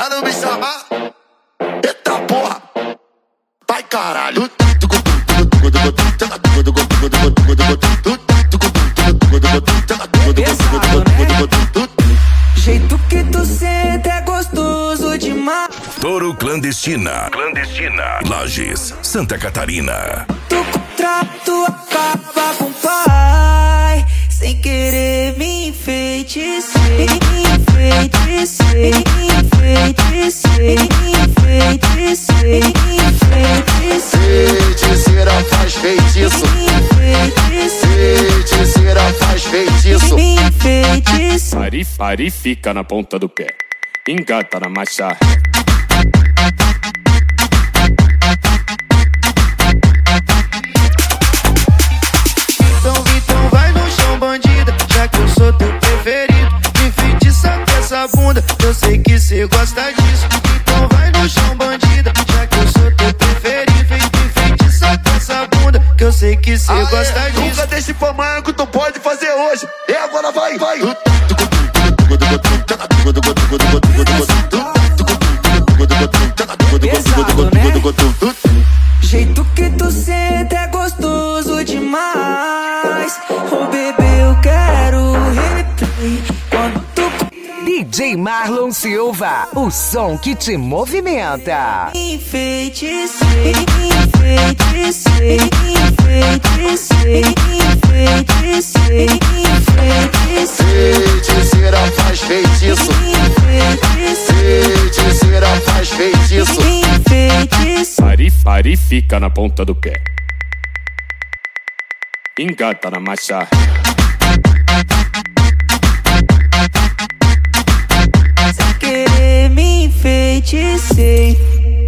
Já não me chamar? Eita porra! Vai caralho! Jeito que tu senta é gostoso demais. Toro Clandestina. Lages, Santa Catarina. Tu contrato acaba com o pai. Sem querer me enfeitecei. Feiticeira faz feitiço. Feiticeira faz feitiço. Pari fica na ponta do pé. Engata na marcha. Então vai no chão, bandida, já que eu sou teu preferido. Me enfeitiça com essa bunda, eu sei que cê gosta disso. Então vai no chão, bandida, já que eu sou teu preferido. Me enfeitiça com essa bunda, que eu sei que cê gosta disso. Nunca deixe pra amanhã que tu pode fazer hoje. E agora vai! Pesado, né? Jeito que tu senta é gostoso demais. Oh bebê, eu quero replay. Quando tu DJ Marlon Silva, o som que te movimenta. enfeitecei. Feiticeira faz feitiço. Feiticeira faz feitiço. Pari fica na ponta do pé. Engata na marcha. Sem querer me enfeitecei.